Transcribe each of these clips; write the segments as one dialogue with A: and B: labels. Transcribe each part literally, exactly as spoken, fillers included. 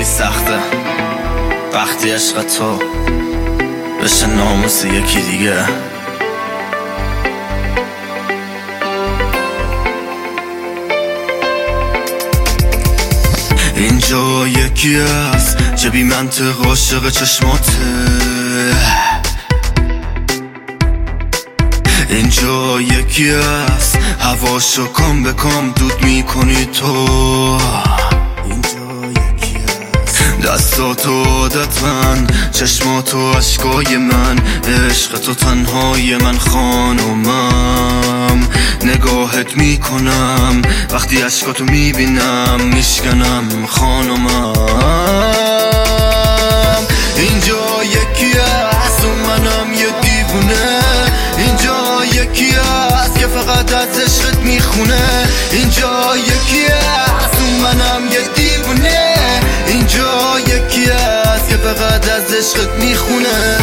A: خیلی سخته وقتی عشق تو بشه ناموس یکی دیگه. اینجا یکی است که بی منطق عاشق چشماته، اینجا یکی است هواشو کام به کام دود میکنی تو، اینجا یکی است دستاتو عادت من، چشماتو عشقای من، عشق تو تنهای من خانومم. نگاهت میکنم وقتی عشقاتو میبینم میشکنم خانومم. اینجا یکی است و منم یه دیوونه، اینجا یکی است که فقط از عشقت میخونه، اینجا یکی است و منم یه دیوونه، اینجا یکی است که فقط از عشقت میخونه.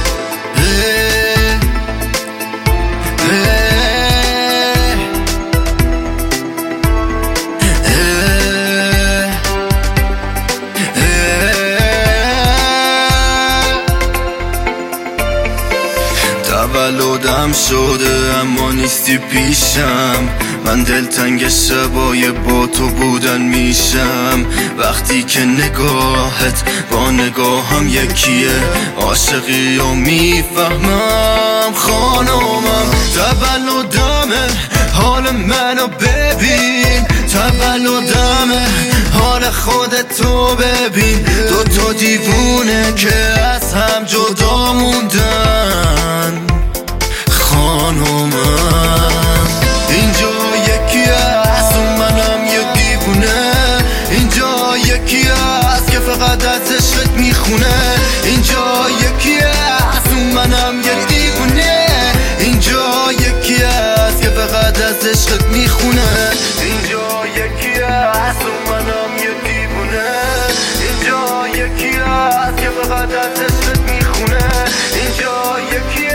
A: تولدم شده اما نیستی پیشم، من دلتنگ شبای با تو بودن میشم. وقتی که نگاهت با نگاهم یکیه، عاشقی و میفهمم خانومم. تولدمه حال منو ببین، تولدمه حال خودتو ببین، دو تا دیوونه که از هم جدا موندن خانومم. اینجا یکی است و منم یه دیوونه، اینجا یکی است که فقط از عشقت میخونه، اینجا یکی است و منم یه دیوونه، اینجا یکی است که فقط از عشقت میخونه، اینجا یکی است و منم یه دیوونه، اینجا یکی است که فقط از عشقت میخونه، اینجا یکی